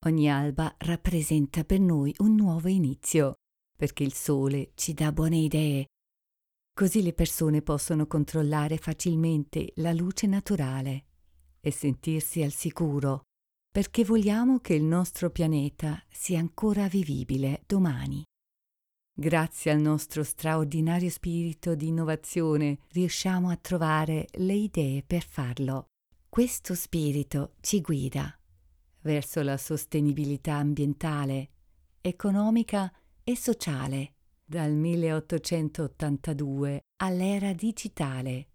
Ogni alba rappresenta per noi un nuovo inizio, perché il sole ci dà buone idee. Così le persone possono controllare facilmente la luce naturale e sentirsi al sicuro, perché vogliamo che il nostro pianeta sia ancora vivibile domani. Grazie al nostro straordinario spirito di innovazione riusciamo a trovare le idee per farlo. Questo spirito ci guida verso la sostenibilità ambientale, economica e sociale, dal 1882 all'era digitale,